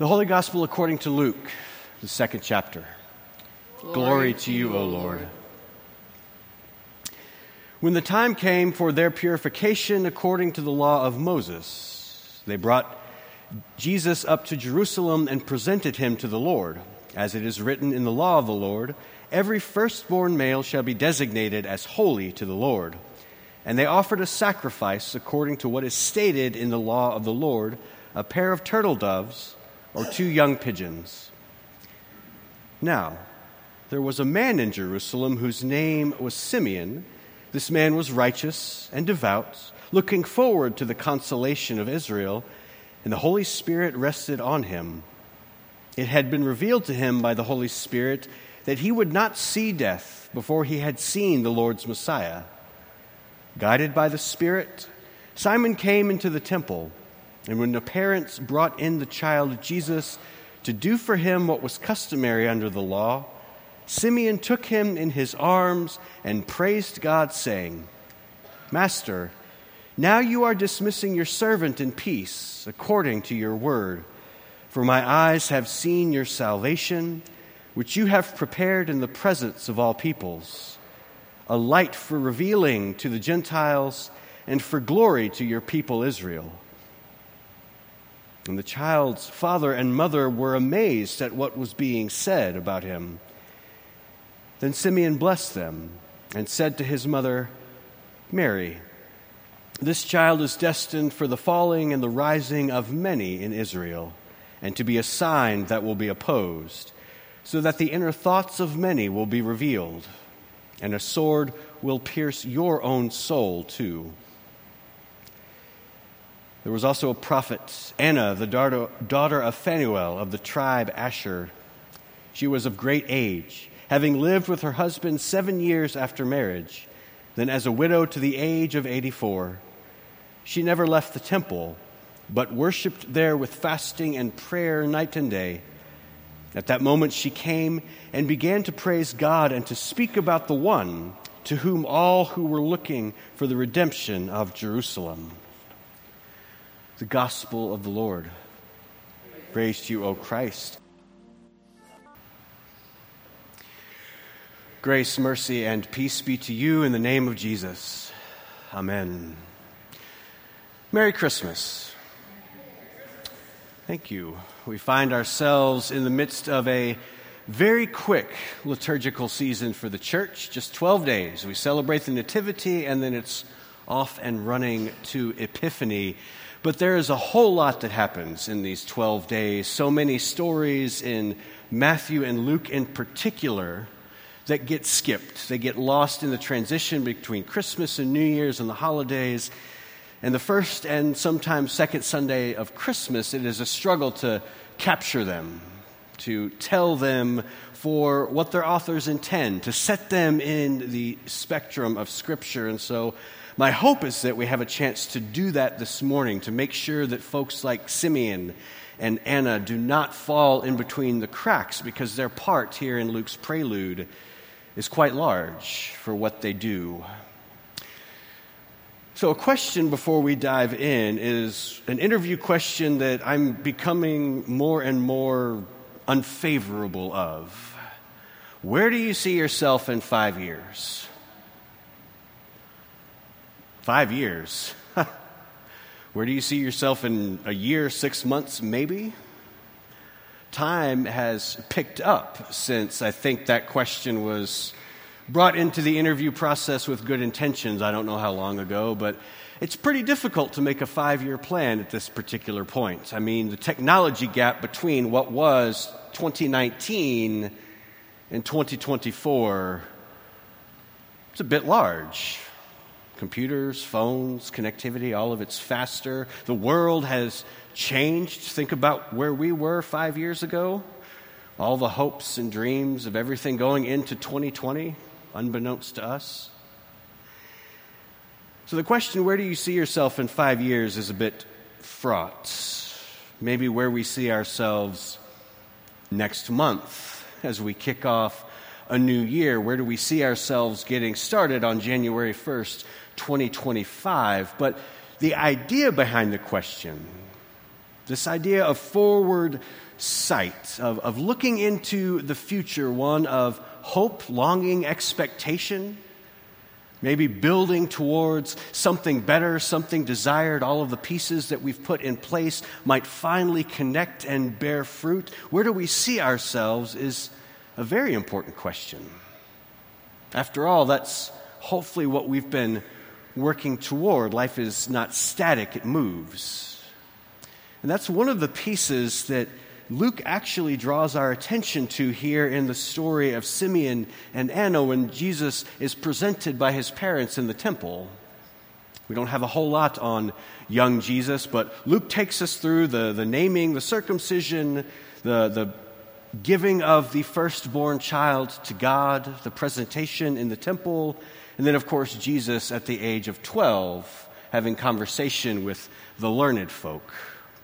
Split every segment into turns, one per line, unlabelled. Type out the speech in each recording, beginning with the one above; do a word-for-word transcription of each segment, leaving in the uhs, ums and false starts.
The Holy Gospel according to Luke, the second chapter. Glory, Glory to you, O Lord. When the time came for their purification according to the law of Moses, they brought Jesus up to Jerusalem and presented him to the Lord. As it is written in the law of the Lord, every firstborn male shall be designated as holy to the Lord. And they offered a sacrifice according to what is stated in the law of the Lord, a pair of turtle doves or two young pigeons. Now, there was a man in Jerusalem whose name was Simeon. This man was righteous and devout, looking forward to the consolation of Israel, and the Holy Spirit rested on him. It had been revealed to him by the Holy Spirit that he would not see death before he had seen the Lord's Messiah. Guided by the Spirit, Simon came into the temple, and when the parents brought in the child Jesus to do for him what was customary under the law, Simeon took him in his arms and praised God, saying, "Master, now you are dismissing your servant in peace, according to your word. For my eyes have seen your salvation, which you have prepared in the presence of all peoples, a light for revealing to the Gentiles and for glory to your people Israel." And the child's father and mother were amazed at what was being said about him. Then Simeon blessed them and said to his mother, "Mary, this child is destined for the falling and the rising of many in Israel, and to be a sign that will be opposed, so that the inner thoughts of many will be revealed, and a sword will pierce your own soul too." There was also a prophet, Anna, the daughter of Phanuel of the tribe Asher. She was of great age, having lived with her husband seven years after marriage, then as a widow to the age of eighty-four. She never left the temple, but worshipped there with fasting and prayer night and day. At that moment she came and began to praise God and to speak about the one to whom all who were looking for the redemption of Jerusalem. The Gospel of the Lord. Praise to you, O Christ. Grace, mercy, and peace be to you in the name of Jesus. Amen. Merry Christmas. Thank you. We find ourselves in the midst of a very quick liturgical season for the church, just twelve days. We celebrate the Nativity, and then it's off and running to Epiphany. But there is a whole lot that happens in these twelve days. So many stories in Matthew and Luke in particular that get skipped. They get lost in the transition between Christmas and New Year's and the holidays. And the first and sometimes second Sunday of Christmas, it is a struggle to capture them, to tell them for what their authors intend, to set them in the spectrum of Scripture. And so my hope is that we have a chance to do that this morning, to make sure that folks like Simeon and Anna do not fall in between the cracks, because their part here in Luke's prelude is quite large for what they do. So a question before we dive in is an interview question that I'm becoming more and more unfavorable of. Where do you see yourself in five years? Five years. Where do you see yourself in a year, six months, maybe? Time has picked up since I think that question was brought into the interview process with good intentions. I don't know how long ago, but it's pretty difficult to make a five-year plan at this particular point. I mean, the technology gap between what was twenty nineteen and twenty twenty-four is a bit large. Computers, phones, connectivity, all of it's faster. The world has changed. Think about where we were five years ago. All the hopes and dreams of everything going into twenty twenty, unbeknownst to us. So the question, where do you see yourself in five years, is a bit fraught. Maybe where we see ourselves next month as we kick off a new year. Where do we see ourselves getting started on January first, 2025. But the idea behind the question This idea of forward sight, of, of looking into the future, one of hope, longing, expectation, maybe building towards something better, something desired. All of the pieces that we've put in place might finally connect and bear fruit. Where do we see ourselves is a very important question. After all, that's hopefully what we've been working toward. Life is not static, it moves. And that's one of the pieces that Luke actually draws our attention to here in the story of Simeon and Anna when Jesus is presented by his parents in the temple. We don't have a whole lot on young Jesus, but Luke takes us through the, the naming, the circumcision, the, the giving of the firstborn child to God, the presentation in the temple, and then, of course, Jesus at the age of twelve having conversation with the learned folk.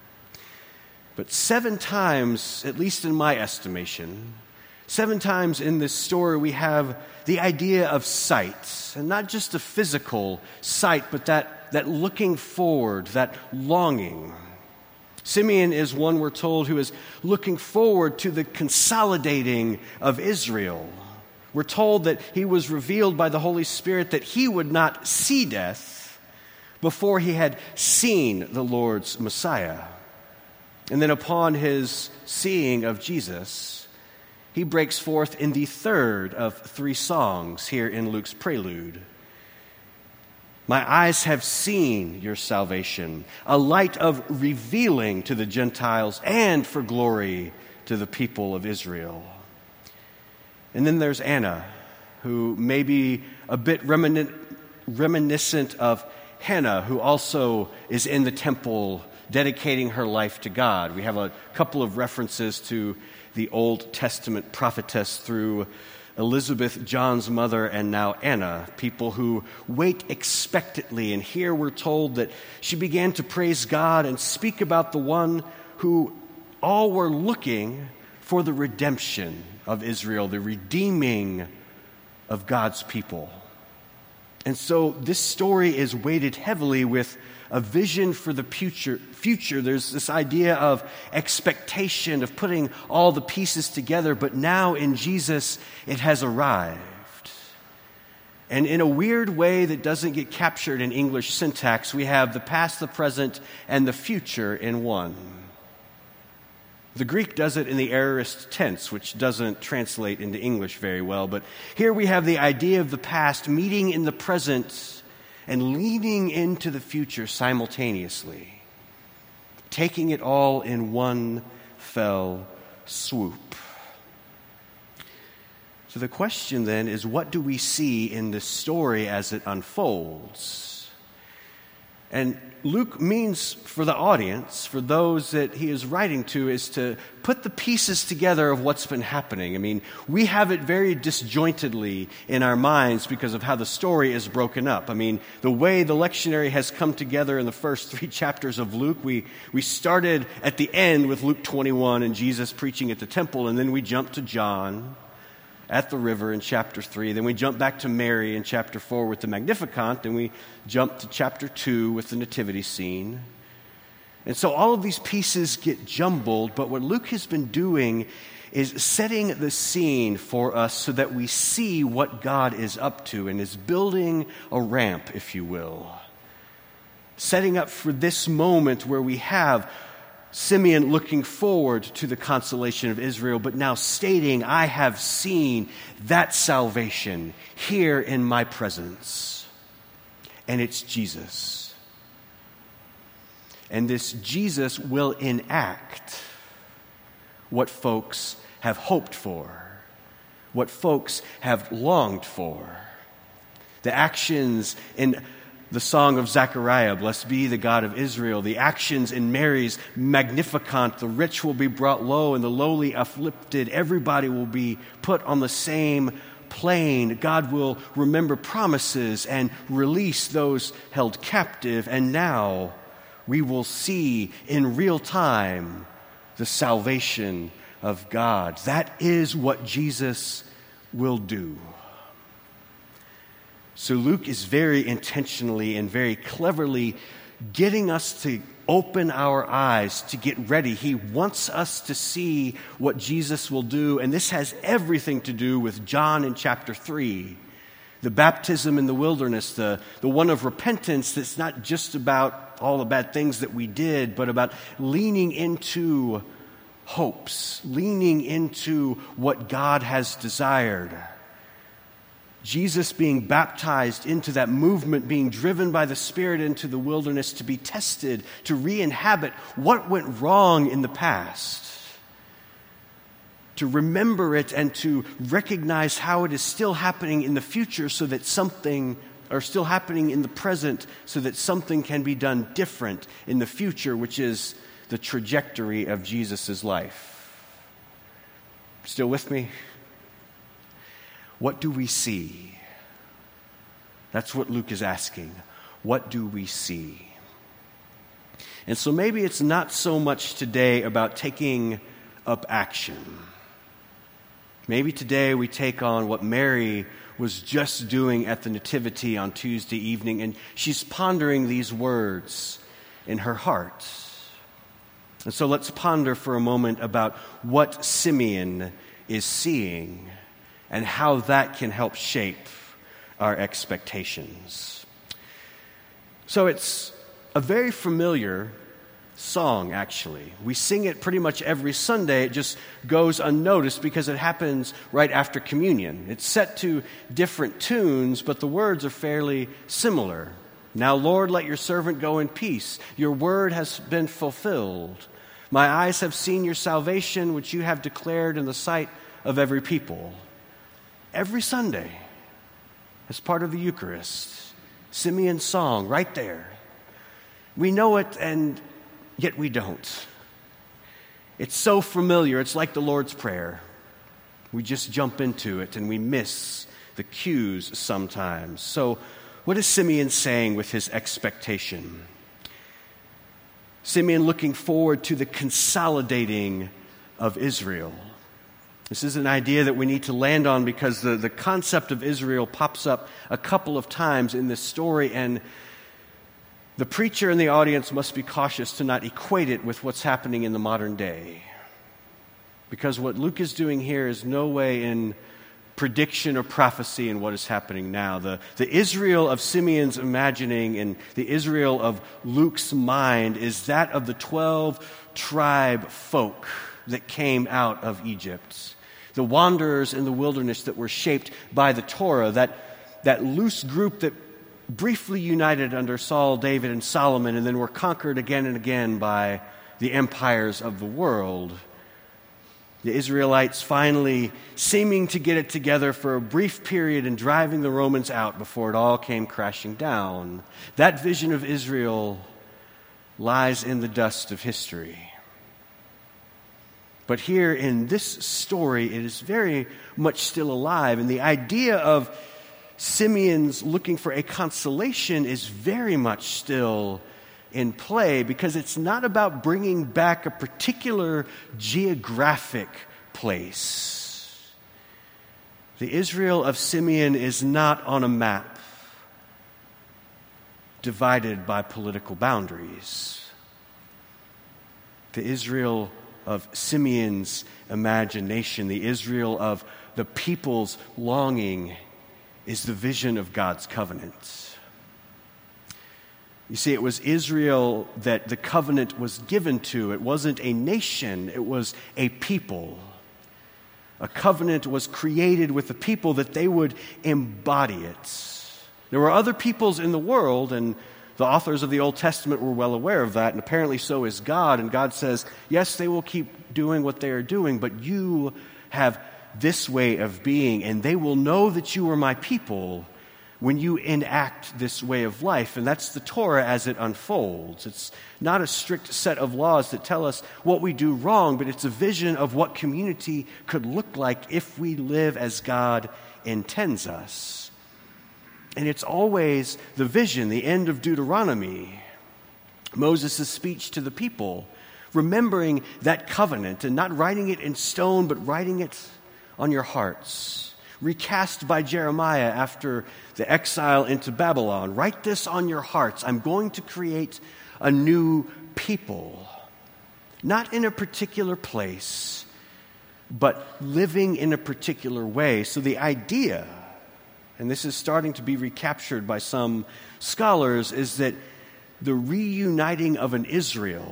But seven times, at least in my estimation, seven times in this story we have the idea of sight, and not just a physical sight, but that, that looking forward, that longing. Simeon is one, we're told, who is looking forward to the consolidating of Israel. We're told that he was revealed by the Holy Spirit that he would not see death before he had seen the Lord's Messiah. And then upon his seeing of Jesus, he breaks forth in the third of three songs here in Luke's prelude. My eyes have seen your salvation, a light of revealing to the Gentiles and for glory to the people of Israel. And then there's Anna, who may be a bit reminiscent, reminiscent of Hannah, who also is in the temple dedicating her life to God. We have a couple of references to the Old Testament prophetess through Elizabeth, John's mother, and now Anna, people who wait expectantly. And here we're told that she began to praise God and speak about the one who all were looking for the redemption of Israel, the redeeming of God's people. And so this story is weighted heavily with a vision for the future. Future. There's this idea of expectation, of putting all the pieces together, but now in Jesus, it has arrived. And in a weird way that doesn't get captured in English syntax, we have the past, the present, and the future in one. The Greek does it in the aorist tense, which doesn't translate into English very well, but here we have the idea of the past meeting in the present and leaning into the future simultaneously, taking it all in one fell swoop. So the question then is, what do we see in this story as it unfolds? And Luke means for the audience, for those that he is writing to, is to put the pieces together of what's been happening. I mean, we have it very disjointedly in our minds because of how the story is broken up. I mean, the way the lectionary has come together in the first three chapters of Luke, we, we started at the end with Luke twenty-one and Jesus preaching at the temple, and then we jumped to John at the river in chapter three. Then we jump back to Mary in chapter four with the Magnificat. Then we jump to chapter two with the nativity scene. And so all of these pieces get jumbled, but what Luke has been doing is setting the scene for us so that we see what God is up to and is building a ramp, if you will. Setting up for this moment where we have Simeon looking forward to the consolation of Israel, but now stating, I have seen that salvation here in my presence. And it's Jesus. And this Jesus will enact what folks have hoped for, what folks have longed for. The actions in the song of Zechariah, blessed be the God of Israel, the actions in Mary's Magnificat, the rich will be brought low and the lowly uplifted. Everybody will be put on the same plane. God will remember promises and release those held captive. And now we will see in real time the salvation of God. That is what Jesus will do. So Luke is very intentionally and very cleverly getting us to open our eyes, to get ready. He wants us to see what Jesus will do, and this has everything to do with John in chapter three. The baptism in the wilderness, the, the one of repentance that's not just about all the bad things that we did, but about leaning into hopes, leaning into what God has desired. Jesus being baptized into that movement, being driven by the Spirit into the wilderness to be tested, to re-inhabit what went wrong in the past, to remember it and to recognize how it is still happening in the future so that something, or still happening in the present so that something can be done different in the future, which is the trajectory of Jesus' life. Still with me? What do we see? That's what Luke is asking. What do we see? And so maybe it's not so much today about taking up action. Maybe today we take on what Mary was just doing at the Nativity on Tuesday evening, and she's pondering these words in her heart. And so let's ponder for a moment about what Simeon is seeing and how that can help shape our expectations. So it's a very familiar song, actually. We sing it pretty much every Sunday. It just goes unnoticed because it happens right after communion. It's set to different tunes, but the words are fairly similar. Now, Lord, let your servant go in peace. Your word has been fulfilled. My eyes have seen your salvation, which you have declared in the sight of every people. Every Sunday, as part of the Eucharist, Simeon's song right there. We know it, and yet we don't. It's so familiar. It's like the Lord's Prayer. We just jump into it and we miss the cues sometimes. So what is Simeon saying with his expectation? Simeon looking forward to the consolidating of Israel. This is an idea that we need to land on because the, the concept of Israel pops up a couple of times in this story, and the preacher and the audience must be cautious to not equate it with what's happening in the modern day. Because what Luke is doing here is no way in prediction or prophecy in what is happening now. The, the Israel of Simeon's imagining and the Israel of Luke's mind is that of the twelve tribe folk that came out of Egypt. The wanderers in the wilderness that were shaped by the Torah, that, that loose group that briefly united under Saul, David, and Solomon, and then were conquered again and again by the empires of the world. The Israelites finally seeming to get it together for a brief period and driving the Romans out before it all came crashing down. That vision of Israel lies in the dust of history. But here in this story, it is very much still alive, and the idea of Simeon's looking for a consolation is very much still in play, because it's not about bringing back a particular geographic place. The Israel of Simeon is not on a map divided by political boundaries. The Israel of Simeon's imagination, the Israel of the people's longing, is the vision of God's covenant. You see, it was Israel that the covenant was given to. It wasn't a nation, it was a people. A covenant was created with the people that they would embody it. There were other peoples in the world, and the authors of the Old Testament were well aware of that, and apparently so is God. And God says, yes, they will keep doing what they are doing, but you have this way of being, and they will know that you are my people when you enact this way of life. And that's the Torah as it unfolds. It's not a strict set of laws that tell us what we do wrong, but it's a vision of what community could look like if we live as God intends us. And it's always the vision, the end of Deuteronomy, Moses' speech to the people, remembering that covenant and not writing it in stone, but writing it on your hearts. Recast by Jeremiah after the exile into Babylon. Write this on your hearts. I'm going to create a new people, not in a particular place, but living in a particular way. So the idea, and this is starting to be recaptured by some scholars, is that the reuniting of an Israel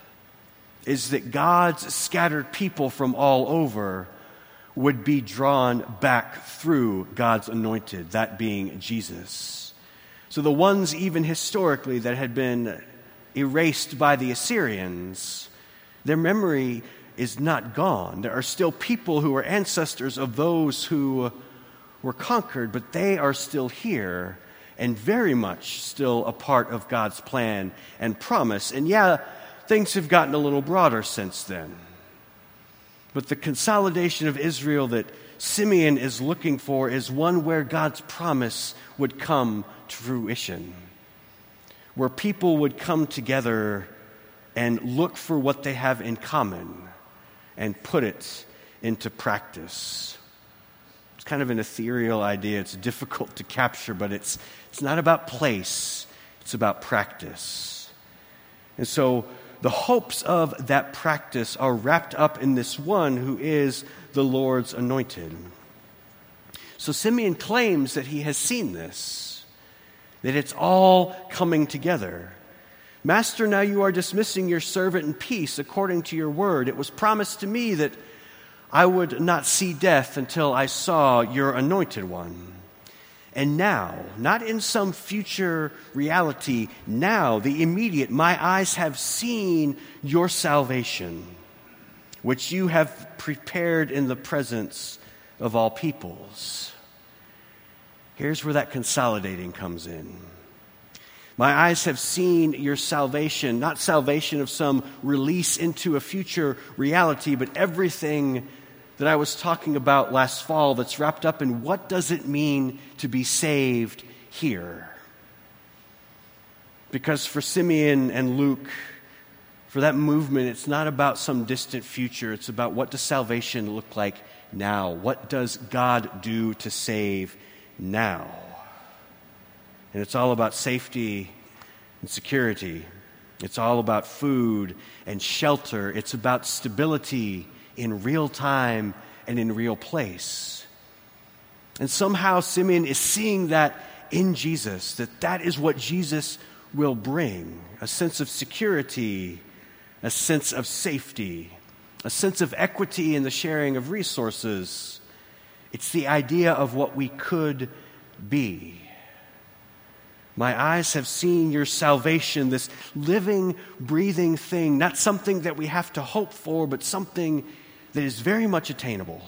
is that God's scattered people from all over would be drawn back through God's anointed, that being Jesus. So the ones even historically that had been erased by the Assyrians, their memory is not gone. There are still people who are ancestors of those who were conquered, but they are still here and very much still a part of God's plan and promise. And yeah, things have gotten a little broader since then. But the consolidation of Israel that Simeon is looking for is one where God's promise would come to fruition, where people would come together and look for what they have in common and put it into practice. It's kind of an ethereal idea. It's difficult to capture, but it's it's not about place. It's about practice. And so the hopes of that practice are wrapped up in this one who is the Lord's anointed. So Simeon claims that he has seen this, that it's all coming together. Master, now you are dismissing your servant in peace according to your word. It was promised to me that I would not see death until I saw your anointed one. And now, not in some future reality, now, the immediate, my eyes have seen your salvation, which you have prepared in the presence of all peoples. Here's where that consolidating comes in. My eyes have seen your salvation, not salvation of some release into a future reality, but everything that I was talking about last fall that's wrapped up in what does it mean to be saved here? Because for Simeon and Luke, for that movement, it's not about some distant future. It's about what does salvation look like now? What does God do to save now? And it's all about safety and security. It's all about food and shelter. It's about stability in real time and in real place. And somehow Simeon is seeing that in Jesus, that that is what Jesus will bring, a sense of security, a sense of safety, a sense of equity in the sharing of resources. It's the idea of what we could be. My eyes have seen your salvation, this living, breathing thing, not something that we have to hope for, but something that is very much attainable,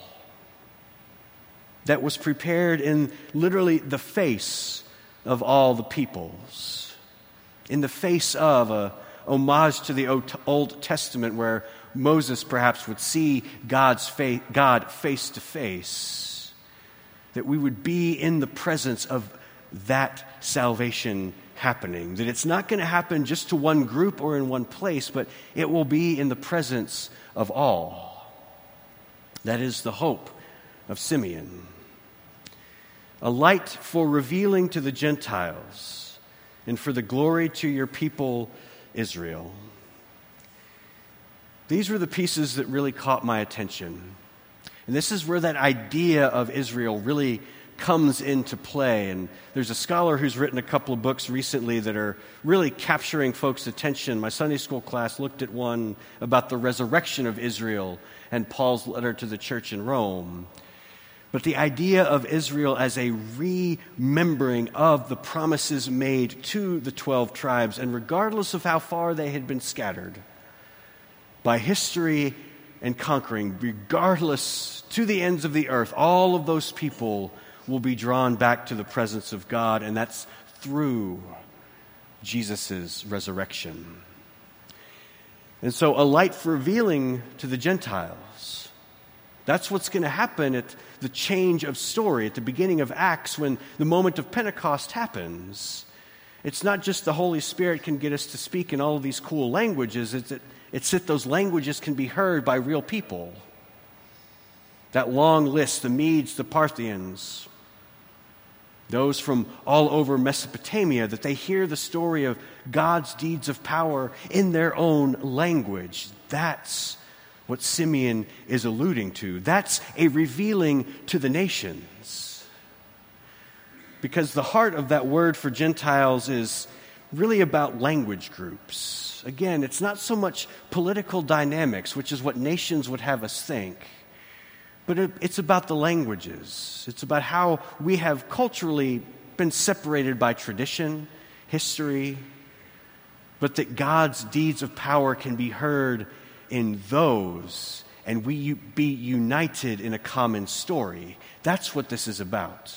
that was prepared in literally the face of all the peoples, in the face of a homage to the Old Testament where Moses perhaps would see God's fa- God face to face, that we would be in the presence of that salvation happening, that it's not going to happen just to one group or in one place, but it will be in the presence of all. That is the hope of Simeon. A light for revealing to the Gentiles and for the glory to your people Israel. These were the pieces that really caught my attention. And this is where that idea of Israel really comes into play. And there's a scholar who's written a couple of books recently that are really capturing folks' attention. My Sunday school class looked at one about the resurrection of Israel and Paul's letter to the church in Rome. But the idea of Israel as a remembering of the promises made to the twelve tribes, and regardless of how far they had been scattered by history and conquering, regardless to the ends of the earth, all of those people will be drawn back to the presence of God, and that's through Jesus' resurrection. And so a light for revealing to the Gentiles. That's what's going to happen at the change of story, at the beginning of Acts when the moment of Pentecost happens. It's not just the Holy Spirit can get us to speak in all of these cool languages. It's that, it's that those languages can be heard by real people. That long list, the Medes, the Parthians, those from all over Mesopotamia, that they hear the story of God's deeds of power in their own language. That's what Simeon is alluding to. That's a revealing to the nations. Because the heart of that word for Gentiles is really about language groups. Again, it's not so much political dynamics, which is what nations would have us think. But it, it's about the languages. It's about how we have culturally been separated by tradition, history, but that God's deeds of power can be heard in those, and we be united in a common story. That's what this is about.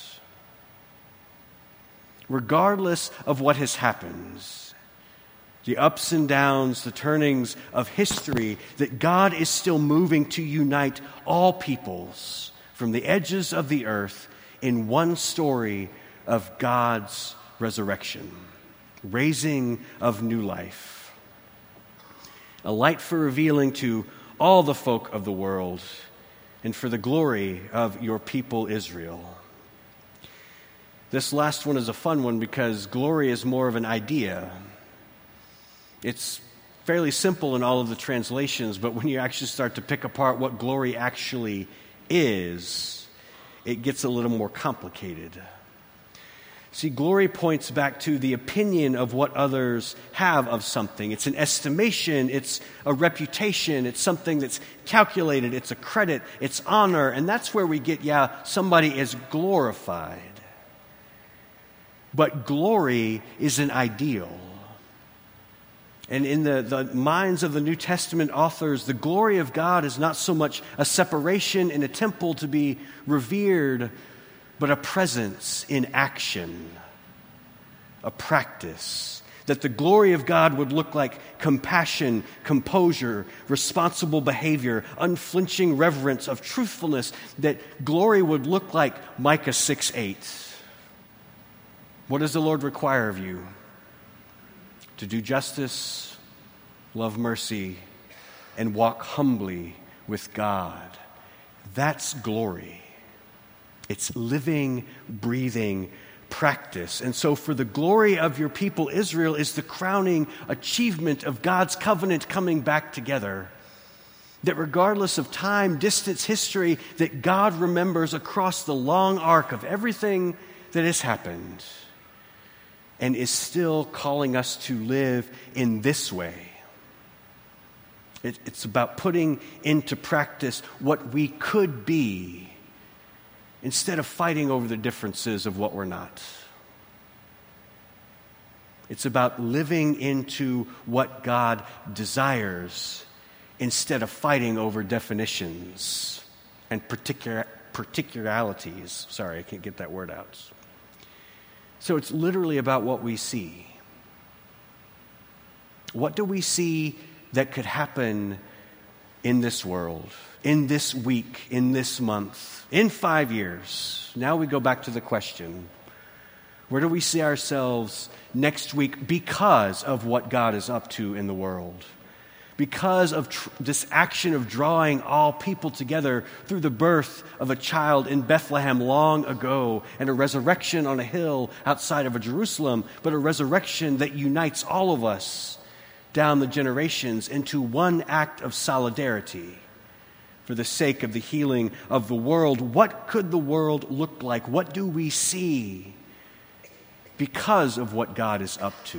Regardless of what has happened, the ups and downs, the turnings of history, that God is still moving to unite all peoples from the edges of the earth in one story of God's resurrection, raising of new life. A light for revealing to all the folk of the world and for the glory of your people Israel. This last one is a fun one because glory is more of an idea. It's fairly simple in all of the translations, but when you actually start to pick apart what glory actually is, it gets a little more complicated. See, glory points back to the opinion of what others have of something. It's an estimation, it's a reputation, it's something that's calculated, it's a credit, it's honor, and that's where we get, yeah, somebody is glorified. But glory is an ideal. And in the, the minds of the New Testament authors, the glory of God is not so much a separation in a temple to be revered, but a presence in action, a practice. That the glory of God would look like compassion, composure, responsible behavior, unflinching reverence of truthfulness. That glory would look like Micah six eight. What does the Lord require of you? To do justice, love mercy, and walk humbly with God. That's glory. It's living, breathing practice. And so for the glory of your people Israel is the crowning achievement of God's covenant coming back together. That regardless of time, distance, history, that God remembers across the long arc of everything that has happened and is still calling us to live in this way. It, it's about putting into practice what we could be instead of fighting over the differences of what we're not. It's about living into what God desires instead of fighting over definitions and particular, particularities. Sorry, I can't get that word out. So it's literally about what we see. What do we see that could happen in this world, in this week, in this month, in five years? Now we go back to the question, where do we see ourselves next week because of what God is up to in the world? Because of tr- this action of drawing all people together through the birth of a child in Bethlehem long ago and a resurrection on a hill outside of a Jerusalem, but a resurrection that unites all of us down the generations into one act of solidarity for the sake of the healing of the world. What could the world look like? What do we see because of what God is up to?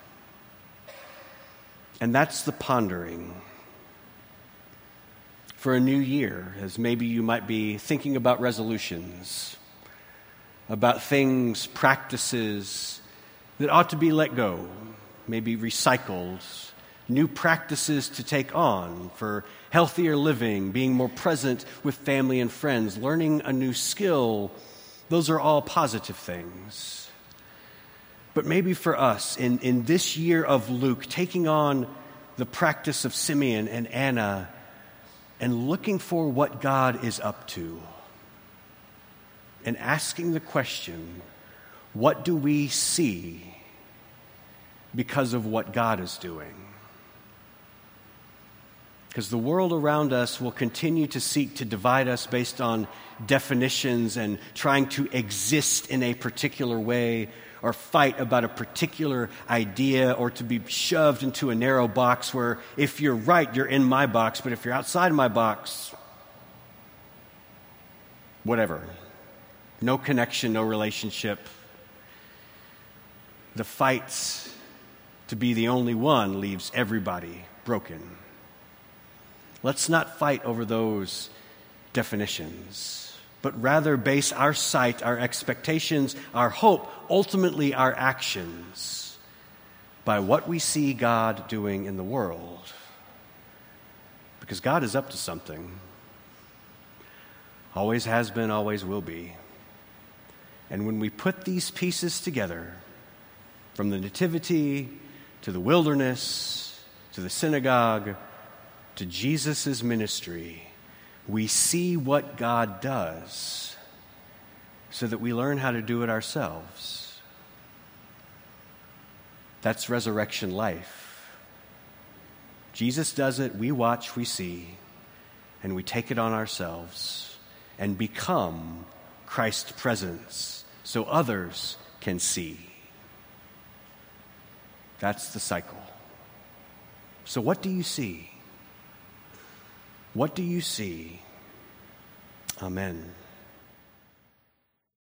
And that's the pondering for a new year, as maybe you might be thinking about resolutions, about things, practices that ought to be let go, maybe recycled, new practices to take on for healthier living, being more present with family and friends, learning a new skill. Those are all positive things. But maybe for us, in, in this year of Luke, taking on the practice of Simeon and Anna and looking for what God is up to and asking the question, what do we see because of what God is doing? Because the world around us will continue to seek to divide us based on definitions and trying to exist in a particular way or fight about a particular idea or to be shoved into a narrow box where if you're right, you're in my box, but if you're outside my box, whatever. No connection, no relationship. The fight to be the only one leaves everybody broken. Let's not fight over those definitions, but rather base our sight, our expectations, our hope, ultimately our actions, by what we see God doing in the world. Because God is up to something. Always has been, always will be. And when we put these pieces together, from the nativity to the wilderness to the synagogue to Jesus' ministry, we see what God does so that we learn how to do it ourselves. That's resurrection life. Jesus does it, we watch, we see, and we take it on ourselves and become Christ's presence so others can see. That's the cycle. So what do you see? What do you see? Amen.